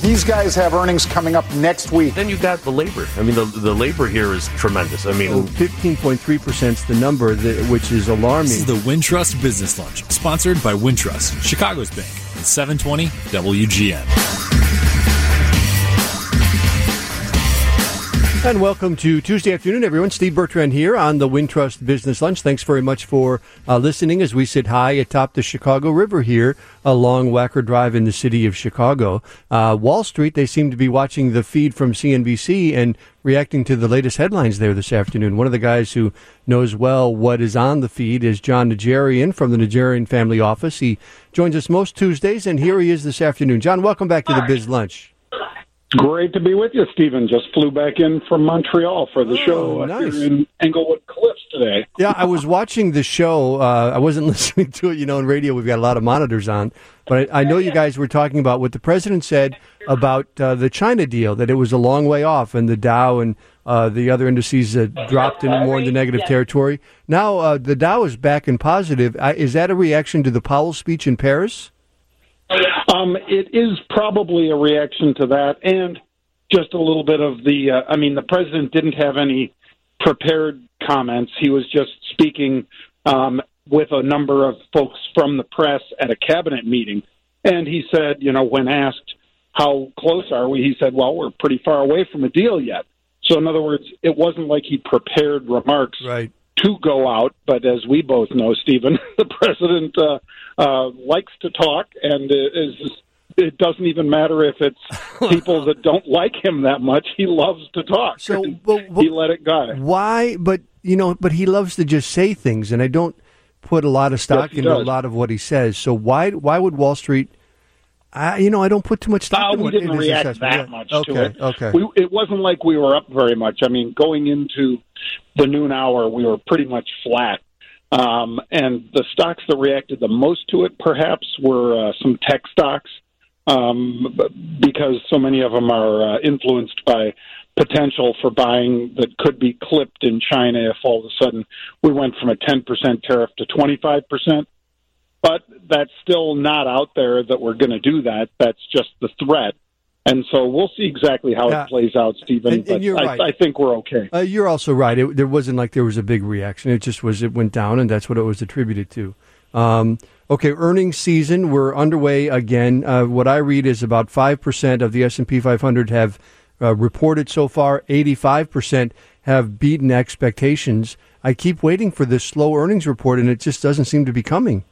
These guys have earnings coming up next week. Then you got the labor. I mean, the labor here is tremendous. I mean, 15.3% is the number, which is alarming. This is the Wintrust Business Lunch, sponsored by Wintrust, Chicago's bank, at 720 WGN. And welcome to Tuesday afternoon, everyone. Steve Bertrand here on the Wintrust Business Lunch. Thanks very much for listening as we sit high atop the Chicago River here along Wacker Drive in the city of Chicago. Wall Street, they seem to be watching the feed from CNBC and reacting to the latest headlines there this afternoon. One of the guys who knows well what is on the feed is Jon Najarian from the Najarian Family Office. He joins us most Tuesdays, and here he is this afternoon. John, welcome back to the Biz Lunch. Great to be with you, Stephen. Just flew back in from Montreal for the show nice. Here in Englewood Cliffs today. Yeah, I was watching the show. I wasn't listening to it. You know, in radio, we've got a lot of monitors on. But I know you guys were talking about what the president said about the China deal, that it was a long way off, and the Dow and the other indices dropped more into negative territory. Now the Dow is back in positive. Is that a reaction to the Powell speech in Paris? It is probably a reaction to that, and just a little bit of the president didn't have any prepared comments. He was just speaking with a number of folks from the press at a cabinet meeting. And he said, when asked, how close are we? He said, well, we're pretty far away from a deal yet. So in other words, it wasn't like he prepared remarks to go out. But as we both know, Stephen, the president likes to talk, and it doesn't even matter if it's people that don't like him that much. He loves to talk. So he let it go. Why? But he loves to just say things, and I don't put a lot of stock into a lot of what he says. So why would Wall Street? I don't put too much stock into we didn't react that much to it. Okay. It wasn't like we were up very much. I mean, going into the noon hour, we were pretty much flat. And the stocks that reacted the most to it, perhaps, were some tech stocks, because so many of them are influenced by potential for buying that could be clipped in China if all of a sudden we went from a 10% tariff to 25%. But that's still not out there that we're going to do that. That's just the threat. And so we'll see exactly how it plays out, Stephen. And you're right. I think we're okay. You're also right. There wasn't like there was a big reaction. It just was, it went down, and that's what it was attributed to. Okay, earnings season, we're underway again. What I read is about 5% of the S&P 500 have reported so far. 85% have beaten expectations. I keep waiting for this slow earnings report, and it just doesn't seem to be coming.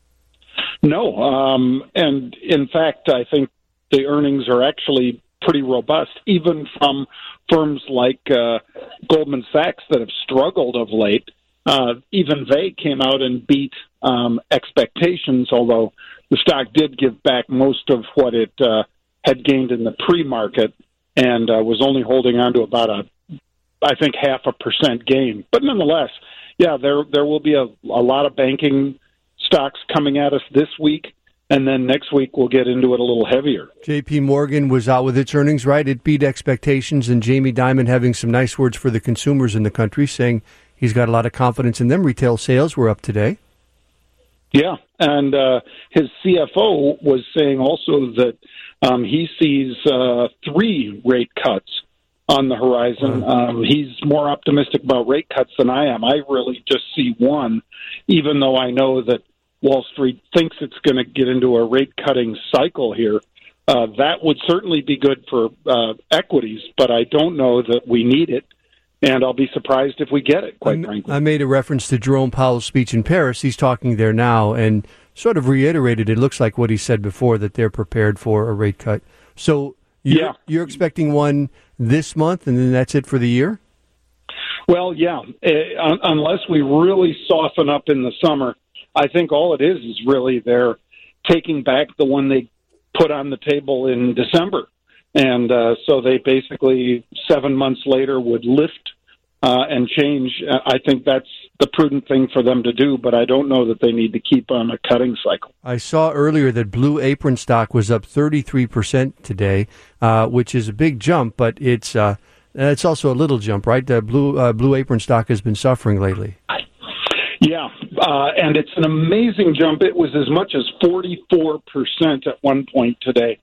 No, and in fact, I think the earnings are actually pretty robust, even from firms like Goldman Sachs that have struggled of late. Even they came out and beat expectations, although the stock did give back most of what it had gained in the pre-market and was only holding on to about I think 0.5% gain. But nonetheless, yeah, there will be a lot of banking stocks coming at us this week, and then next week we'll get into it a little heavier. J.P. Morgan was out with its earnings, right? It beat expectations, and Jamie Dimon having some nice words for the consumers in the country, saying he's got a lot of confidence in them. Retail sales were up today. Yeah, and his CFO was saying also that he sees 3 rate cuts on the horizon. He's more optimistic about rate cuts than I am. I really just see one, even though I know that Wall Street thinks it's going to get into a rate-cutting cycle here. That would certainly be good for equities, but I don't know that we need it, and I'll be surprised if we get it, quite frankly. I made a reference to Jerome Powell's speech in Paris. He's talking there now and sort of reiterated, it looks like what he said before, that they're prepared for a rate cut. So you're expecting one this month, and then that's it for the year? Well, yeah, unless we really soften up in the summer, I think all it is really they're taking back the one they put on the table in December. And so they basically 7 months later would lift and change. I think that's the prudent thing for them to do, but I don't know that they need to keep on a cutting cycle. I saw earlier that Blue Apron stock was up 33% today, which is a big jump, but it's also a little jump, right? Blue Apron stock has been suffering lately. Yeah, and it's an amazing jump. It was as much as 44% at one point today.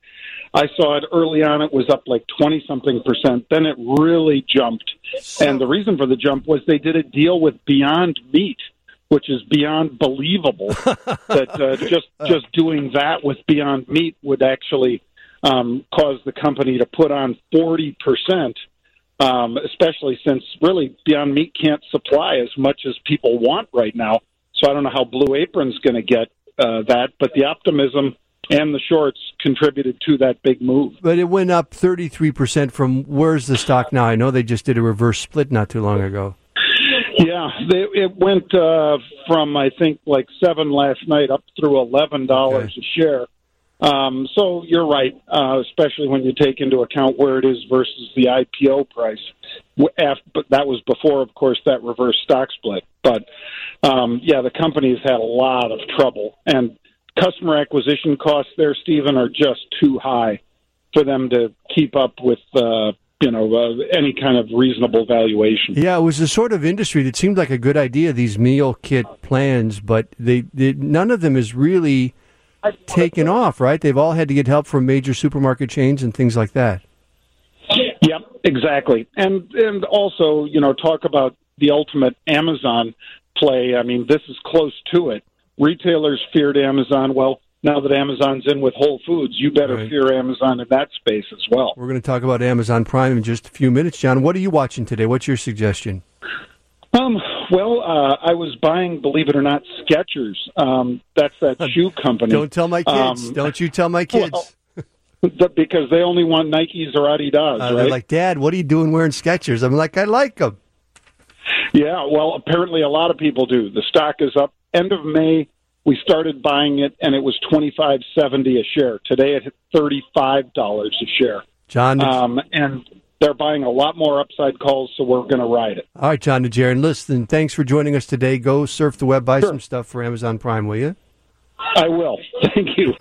I saw it early on. It was up like 20-something%. Then it really jumped. And the reason for the jump was they did a deal with Beyond Meat, which is beyond believable that just doing that with Beyond Meat would actually cause the company to put on 40%, especially since really Beyond Meat can't supply as much as people want right now. So I don't know how Blue Apron's going to get that, but the optimism and the shorts contributed to that big move. But it went up 33% from, where's the stock now? I know they just did a reverse split not too long ago. Yeah, it went from, I think, like 7 last night up through $11 a share. So you're right, especially when you take into account where it is versus the IPO price. But that was before, of course, that reverse stock split. But, the company's had a lot of trouble. And customer acquisition costs there, Stephen, are just too high for them to keep up with any kind of reasonable valuation. Yeah, it was the sort of industry that seemed like a good idea, these meal kit plans, but they none of them is really taken off, right? They've all had to get help from major supermarket chains and things like that. Yep, exactly. And also, talk about the ultimate Amazon play. I mean, this is close to it. Retailers feared Amazon. Well, now that Amazon's in with Whole Foods, you better fear Amazon in that space as well. We're going to talk about Amazon Prime in just a few minutes. John, what are you watching today? What's your suggestion? I was buying, believe it or not, Skechers. That's that shoe company. Don't tell my kids. Don't you tell my kids. Because they only want Nikes or Adidas, right? They're like, Dad, what are you doing wearing Skechers? I'm like, I like them. Yeah, well, apparently a lot of people do. The stock is up. End of May, we started buying it, and it was $25.70 a share. Today it hit $35 a share. John, and they're buying a lot more upside calls, so we're going to ride it. All right, John DeJaren, listen, thanks for joining us today. Go surf the web, buy some stuff for Amazon Prime, will you? I will. Thank you.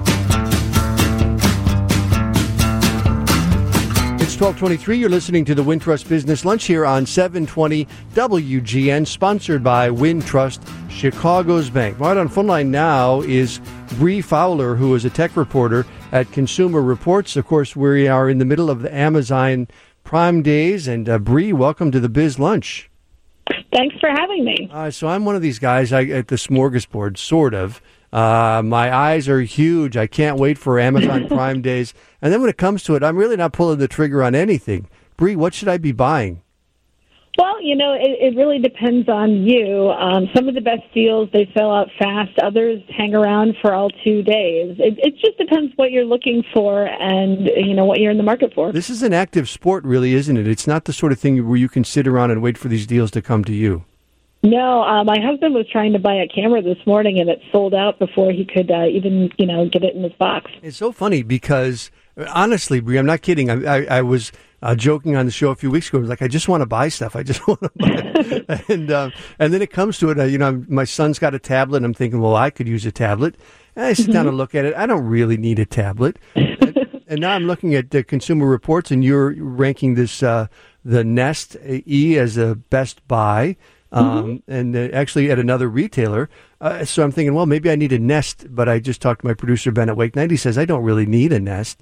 It's 12:23. You're listening to the Wintrust Business Lunch here on 720 WGN, sponsored by Wintrust Chicago's Bank. Right on phone line now is Bree Fowler, who is a tech reporter at Consumer Reports. Of course, we are in the middle of the Amazon Prime Days. And Bree, welcome to the Biz Lunch. Thanks for having me. So I'm one of these guys at the smorgasbord, sort of. My eyes are huge. I can't wait for Amazon Prime Days. And then when it comes to it, I'm really not pulling the trigger on anything. Bree, what should I be buying? Well, it really depends on you. Some of the best deals, they sell out fast. Others hang around for all 2 days. It just depends what you're looking for and, what you're in the market for. This is an active sport, really, isn't it? It's not the sort of thing where you can sit around and wait for these deals to come to you. No, my husband was trying to buy a camera this morning, and it sold out before he could even, get it in his box. It's so funny because, honestly, Bree, I'm not kidding. I was joking on the show a few weeks ago. I was like, I just want to buy stuff. I just want to buy it. And then it comes to it, my son's got a tablet. I'm thinking, well, I could use a tablet. And I sit down and look at it. I don't really need a tablet. And now I'm looking at the Consumer Reports, and you're ranking this the Nest E as a best buy. And actually at another retailer. So I'm thinking, well, maybe I need a Nest, but I just talked to my producer, Ben at Wake Night. He says, I don't really need a Nest.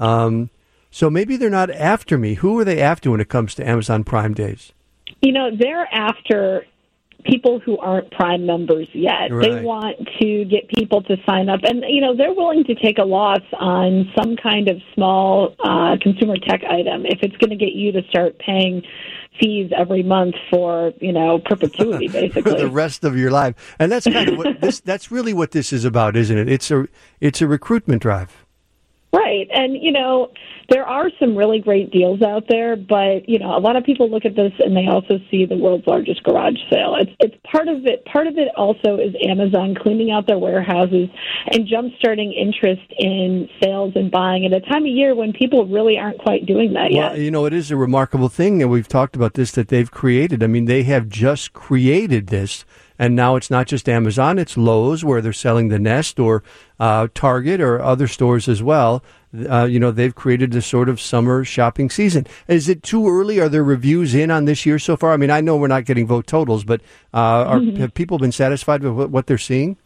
So maybe they're not after me. Who are they after when it comes to Amazon Prime Days? They're after people who aren't Prime members yet. Right. They want to get people to sign up. And, they're willing to take a loss on some kind of small consumer tech item if it's going to get you to start paying fees every month for, perpetuity, basically. For the rest of your life. And that's kind of what that's really what this is about, isn't it? It's a recruitment drive. Right. And, there are some really great deals out there, but, a lot of people look at this and they also see the world's largest garage sale. It's part of it. Part of it also is Amazon cleaning out their warehouses and jumpstarting interest in sales and buying at a time of year when people really aren't quite doing that yet. Well, it is a remarkable thing, and we've talked about this, that they've created. I mean, they have just created this. And now it's not just Amazon, it's Lowe's where they're selling the Nest, or Target or other stores as well. They've created this sort of summer shopping season. Is it too early? Are there reviews in on this year so far? I mean, I know we're not getting vote totals, but have people been satisfied with what they're seeing?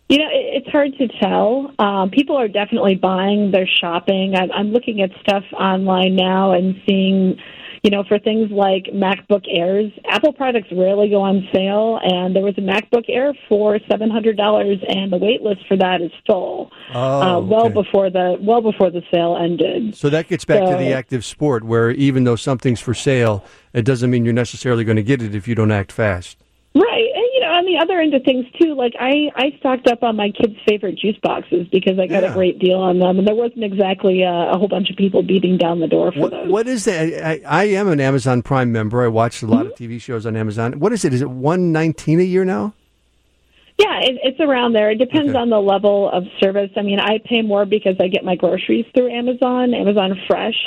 You know, it's hard to tell. People are definitely buying. They're shopping. I'm looking at stuff online now and seeing, you know, for things like MacBook Airs, Apple products rarely go on sale, and there was a MacBook Air for $700, and the wait list for that is full. Well before the sale ended. So that gets back to the active sport, where even though something's for sale, it doesn't mean you're necessarily going to get it if you don't act fast. Right. And, you know, on the other end of things, too, like I stocked up on my kids' favorite juice boxes because I got a great deal on them, and there wasn't exactly a whole bunch of people beating down the door for those. What is that? I am an Amazon Prime member. I watched a lot of TV shows on Amazon. What is it? Is it $119 a year now? Yeah, it's around there. It depends on the level of service. I mean, I pay more because I get my groceries through Amazon Fresh.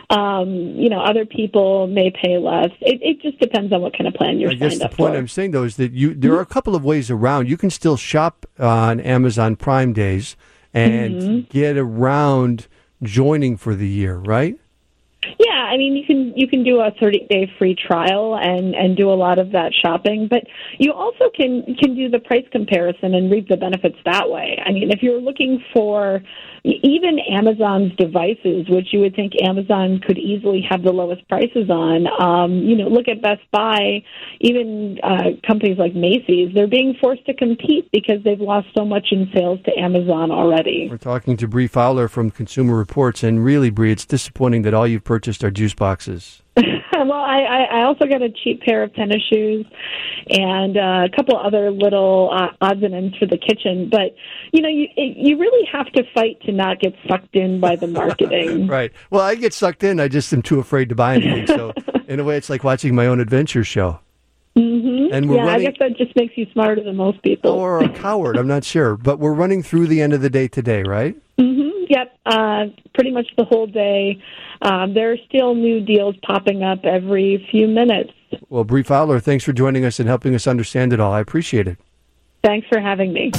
You know, other people may pay less. It just depends on what kind of plan you're signed up for. I guess the point I'm saying, though, is that there are a couple of ways around. You can still shop on Amazon Prime days and get around joining for the year, right? Yeah, I mean, you can do a 30-day free trial and do a lot of that shopping, but you also can do the price comparison and reap the benefits that way. I mean, if you're looking for even Amazon's devices, which you would think Amazon could easily have the lowest prices on, you know, look at Best Buy, even companies like Macy's, they're being forced to compete because they've lost so much in sales to Amazon already. We're talking to Bree Fowler from Consumer Reports, and really, Bree, it's disappointing that all you've purchased are juice boxes. Well, I also got a cheap pair of tennis shoes and a couple other little odds and ends for the kitchen. But, you know, you really have to fight to not get sucked in by the marketing. Right. Well, I get sucked in. I just am too afraid to buy anything. So, in a way, it's like watching my own adventure show. Mm-hmm. And I guess that just makes you smarter than most people. Or a coward, I'm not sure. But we're running through the end of the day today, right? Mm-hmm. Yep, pretty much the whole day. There are still new deals popping up every few minutes. Well, Bree Fowler, thanks for joining us and helping us understand it all. I appreciate it. Thanks for having me.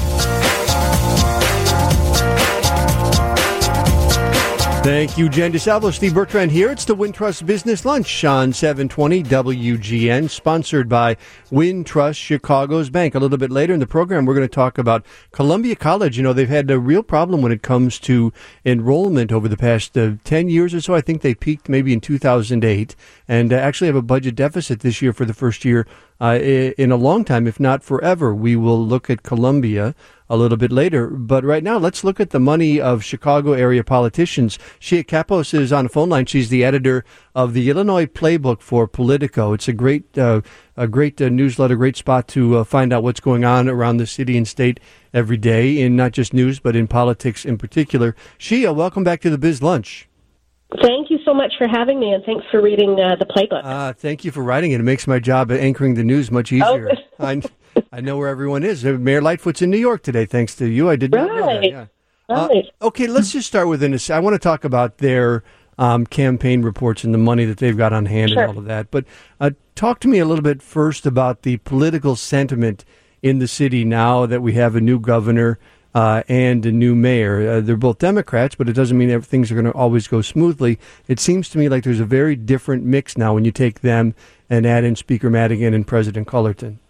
Thank you, Jen DeSalvo. Steve Bertrand here. It's the Wintrust Business Lunch on 720 WGN, sponsored by Wintrust Chicago's Bank. A little bit later in the program, we're going to talk about Columbia College. You know, they've had a real problem when it comes to enrollment over the past 10 years or so. I think they peaked maybe in 2008 and actually have a budget deficit this year for the first year in a long time, if not forever. We will look at Columbia a little bit later. But right now, let's look at the money of Chicago area politicians. Shia Kapos is on the phone line. She's the editor of the Illinois Playbook for Politico. It's a great newsletter, great spot to find out what's going on around the city and state every day, in not just news, but in politics in particular. Shia, welcome back to the Biz Lunch. Thank you so much for having me, and thanks for reading the Playbook. Thank you for writing it. It makes my job anchoring the news much easier. I know where everyone is. Mayor Lightfoot's in New York today, thanks to you. I did not know that. Yeah. Right. Okay, let's just start with this. I want to talk about their campaign reports and the money that they've got on hand and all of that. But talk to me a little bit first about the political sentiment in the city now that we have a new governor and a new mayor. They're both Democrats, but it doesn't mean things are going to always go smoothly. It seems to me like there's a very different mix now when you take them and add in Speaker Madigan and President Cullerton.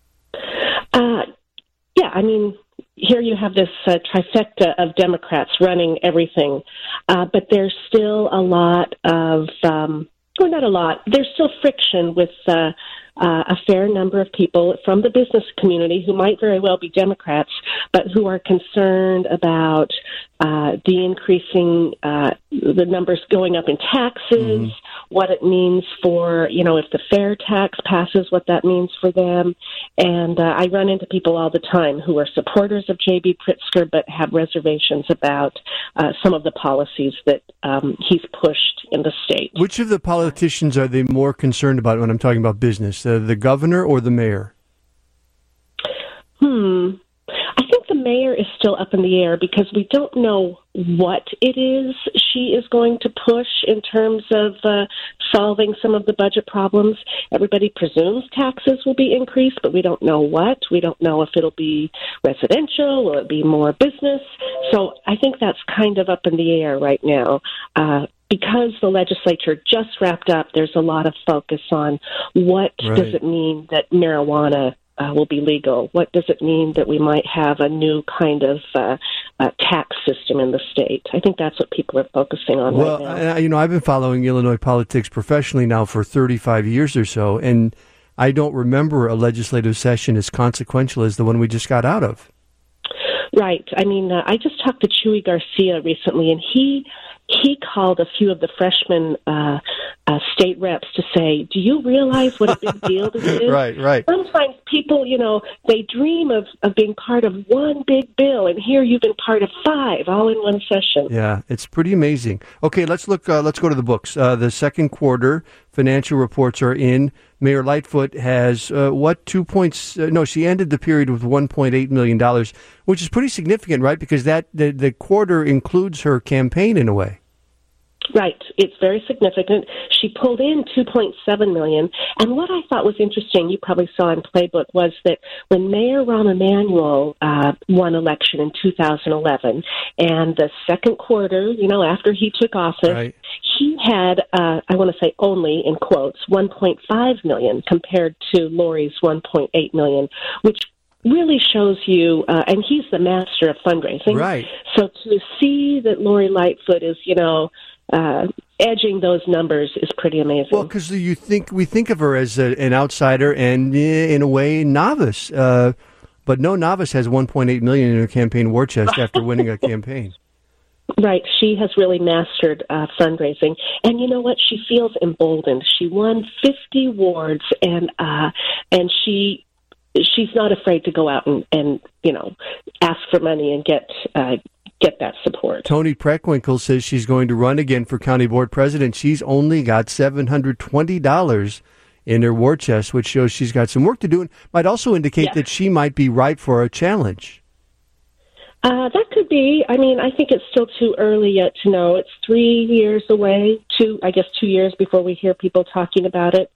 Yeah, I mean, here you have this trifecta of Democrats running everything, but there's still a lot of, not a lot, there's still friction with a fair number of people from the business community who might very well be Democrats, but who are concerned about the increasing, the numbers going up in taxes, what it means for, if the fair tax passes, what that means for them. And I run into people all the time who are supporters of J.B. Pritzker, but have reservations about some of the policies that he's pushed in the state. Which of the politicians are they more concerned about when I'm talking about business, the governor or the mayor? I think the mayor is still up in the air because we don't know what it is she is going to push in terms of solving some of the budget problems. Everybody presumes taxes will be increased, but we don't know what. We don't know if it'll be residential or it'll be more business. So I think that's kind of up in the air right now. Because the legislature just wrapped up, there's a lot of focus on what does it mean that marijuana will be legal? What does it mean that we might have a new kind of tax system in the state? I think that's what people are focusing on right now. Well, I've been following Illinois politics professionally now for 35 years or so, and I don't remember a legislative session as consequential as the one we just got out of. Right. I mean, I just talked to Chuy Garcia recently, and he called a few of the freshman state reps to say, do you realize what a big deal this is? Right. Sometimes people, they dream of being part of one big bill, and here you've been part of 5 all in one session. Yeah, it's pretty amazing. Okay, let's go to the books. The second quarter financial reports are in. Mayor Lightfoot has, she ended the period with $1.8 million, which is pretty significant, right? Because the quarter includes her campaign in a way. Right. It's very significant. She pulled in $2.7 million. And what I thought was interesting, you probably saw in Playbook, was that when Mayor Rahm Emanuel won election in 2011, and the second quarter, after he took office, right, he had, I want to say only, in quotes, $1.5 million compared to Lori's $1.8 million, which really shows you, and he's the master of fundraising. Right. So to see that Lori Lightfoot is, edging those numbers is pretty amazing. Well, because we think of her as an outsider and, in a way, novice. But no novice has $1.8 million in her campaign war chest after winning a campaign. Right. She has really mastered fundraising. And you know what? She feels emboldened. She won 50 wards, and she's not afraid to go out and ask for money and get that support. Toni Preckwinkle says she's going to run again for county board president. She's only got $720 in her war chest, which shows she's got some work to do, and might also indicate that she might be ripe for a challenge. That could be. I mean, I think it's still too early yet to know. It's 3 years away, 2 years before we hear people talking about it.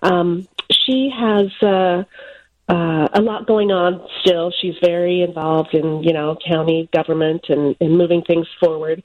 She has a lot going on still. She's very involved in, county government and moving things forward.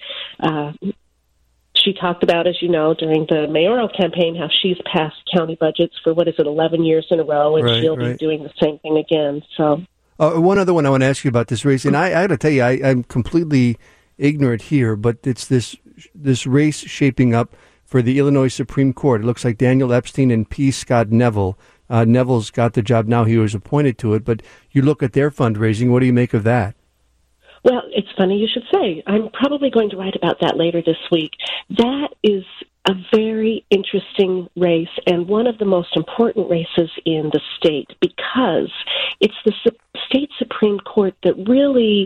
She talked about, as you know, during the mayoral campaign, how she's passed county budgets for, 11 years in a row, and she'll be doing the same thing again. So, one other one I want to ask you about this race, and I got to tell you, I'm completely ignorant here, but it's this race shaping up for the Illinois Supreme Court. It looks like Daniel Epstein and P. Scott Neville. Neville's got the job now. He was appointed to it, but you look at their fundraising. What do you make of that? Well, it's funny you should say. I'm probably going to write about that later this week. That is a very interesting race and one of the most important races in the state because it's the state Supreme Court that really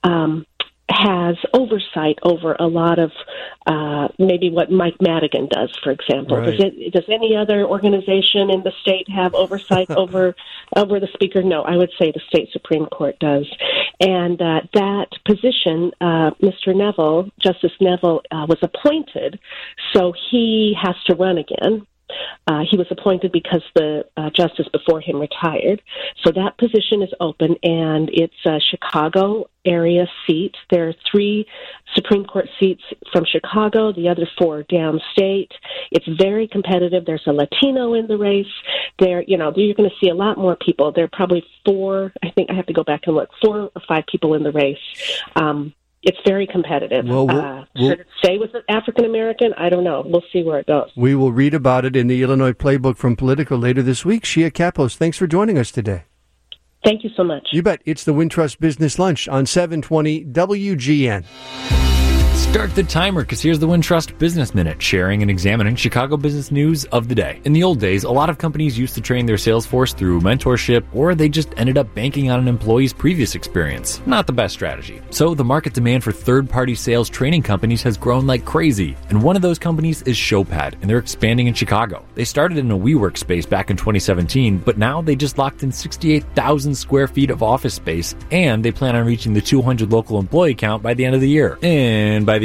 has oversight over a lot of maybe what Mike Madigan does, for example. Right. Does any other organization in the state have oversight over the Speaker? No, I would say the state Supreme Court does. And that position, Mr. Neville, Justice Neville, was appointed, so he has to run again. He was appointed because the justice before him retired. So that position is open, and it's a Chicago area seat. There are 3 Supreme Court seats from Chicago, the other 4 downstate. It's very competitive. There's a Latino in the race. You're going to see a lot more people. There are probably 4, I think I have to go back and look, 4 or 5 people in the race. It's very competitive. Should it stay with African American? I don't know. We'll see where it goes. We will read about it in the Illinois Playbook from Politico later this week. Shia Kapos, thanks for joining us today. Thank you so much. You bet. It's the Wintrust Business Lunch on 720 WGN. Start the timer, because here's the Wintrust Business Minute, sharing and examining Chicago business news of the day. In the old days, a lot of companies used to train their sales force through mentorship, or they just ended up banking on an employee's previous experience. Not the best strategy. So the market demand for third-party sales training companies has grown like crazy, and one of those companies is Showpad, and they're expanding in Chicago. They started in a WeWork space back in 2017, but now they just locked in 68,000 square feet of office space, and they plan on reaching the 200 local employee count by the end of the year. And by the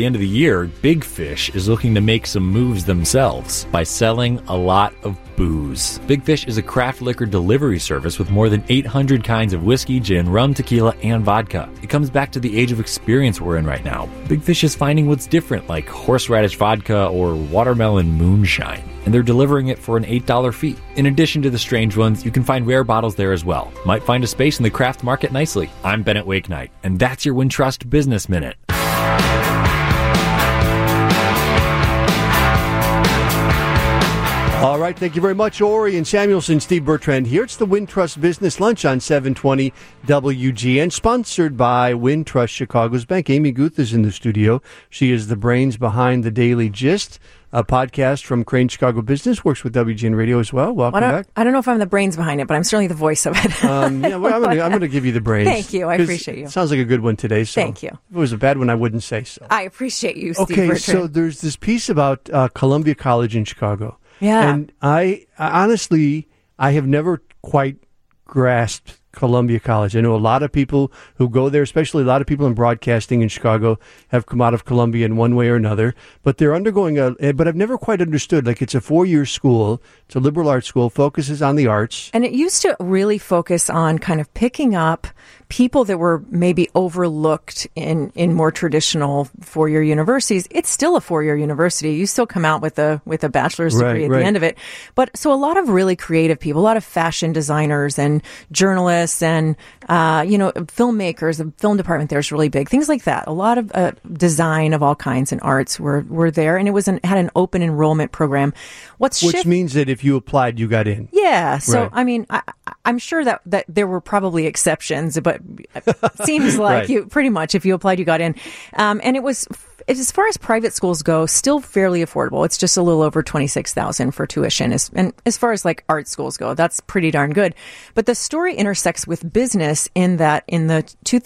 the end of the year, Big Fish is looking to make some moves themselves by selling a lot of booze. Big Fish is a craft liquor delivery service with more than 800 kinds of whiskey, gin, rum, tequila, and vodka. It comes back to the age of experience we're in right now. Big Fish is finding what's different, like horseradish vodka or watermelon moonshine, and they're delivering it for an $8 fee. In addition to the strange ones, you can find rare bottles there as well. Might find a space in the craft market nicely. I'm Bennett Wakenight, and that's your Wintrust Business Minute. All right, thank you very much, Ori and Samuelson. Steve Bertrand here. It's the Wintrust Business Lunch on 720 WGN, sponsored by Wintrust Chicago's Bank. Amy Guth is in the studio. She is the brains behind the Daily Gist, a podcast from Crane Chicago Business, works with WGN Radio as well. Welcome back. I don't know if I'm the brains behind it, but I'm certainly the voice of it. I'm going to give you the brains. Thank you. I appreciate you. It sounds like a good one today. So Thank you. If it was a bad one, I wouldn't say so. I appreciate you, Steve Okay, Bertrand. so there's this piece about Columbia College in Chicago. Yeah. And I honestly, I have never quite grasped Columbia College. I know a lot of people who go there, especially a lot of people in broadcasting in Chicago, have come out of Columbia in one way or another. But they're undergoing but I've never quite understood. Like, it's a 4-year school. It's a liberal arts school, focuses on the arts. And it used to really focus on kind of picking up people that were maybe overlooked in more traditional 4-year universities. It's still a 4-year university. You still come out with a bachelor's degree at the end of it. But so a lot of really creative people, a lot of fashion designers and journalists and, filmmakers, the film department there is really big. Things like that. A lot of design of all kinds and arts were there. And it had an open enrollment program. Which means that if you applied, you got in. Yeah. So, Right. I mean, I'm sure that there were probably exceptions, but it seems like Right. pretty much if you applied, you got in. And it was, as far as private schools go, still fairly affordable. It's just a little over $26,000 for tuition. And as far as like art schools go, that's pretty darn good. But the story intersects with business in that in the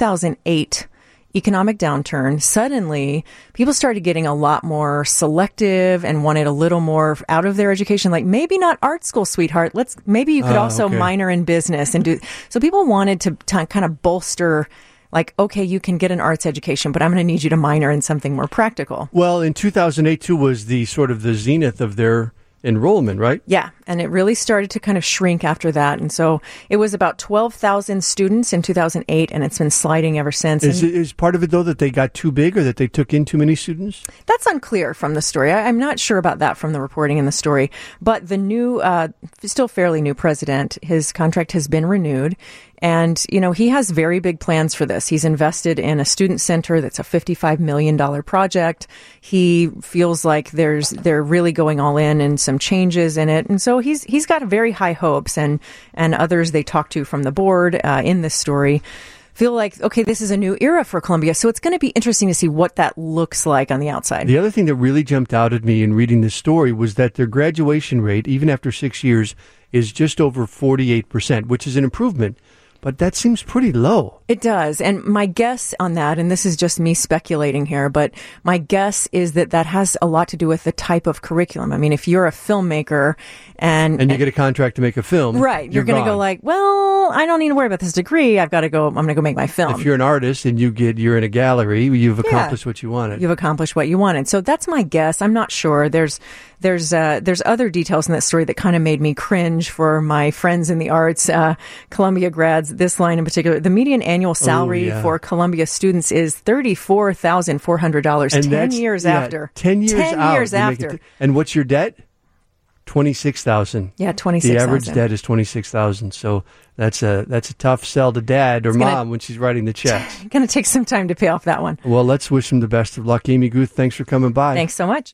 2008 economic downturn, suddenly people started getting a lot more selective and wanted a little more out of their education. Like, maybe not art school, sweetheart. Maybe you could also minor in business and do. So people wanted to kind of bolster, like, okay, you can get an arts education, but I'm going to need you to minor in something more practical. Well, in 2008 too was the sort of the zenith of their enrollment, right? Yeah, and it really started to kind of shrink after that. And so it was about 12,000 students in 2008, and it's been sliding ever since. Is part of it, though, that they got too big or that they took in too many students? That's unclear from the story. I'm not sure about that from the reporting in the story. But the new, still fairly new president, his contract has been renewed. And, he has very big plans for this. He's invested in a student center that's a $55 million project. He feels like they're really going all in and some changes in it. And so he's got very high hopes, and others they talk to from the board in this story feel like, okay, this is a new era for Columbia. So it's going to be interesting to see what that looks like on the outside. The other thing that really jumped out at me in reading this story was that their graduation rate, even after 6 years, is just over 48%, which is an improvement. But that seems pretty low. It does. And my guess on that, and this is just me speculating here, but my guess is that has a lot to do with the type of curriculum. I mean, if you're a filmmaker and you get a contract to make a film. Right. You're going to go like, well, I don't need to worry about this degree. I'm going to go make my film. If you're an artist and you're in a gallery, you've accomplished what you wanted. You've accomplished what you wanted. So that's my guess. I'm not sure. There's other details in that story that kind of made me cringe for my friends in the arts, Columbia grads. This line in particular, the median annual salary for Columbia students is $34,400. 10 years after. 10 years 10 out. years after. And what's your debt? $26,000. Yeah, $26,000. The average debt is $26,000. So that's a tough sell to dad or mom when she's writing the checks. Going to take some time to pay off that one. Well, let's wish them the best of luck. Amy Guth, thanks for coming by. Thanks so much.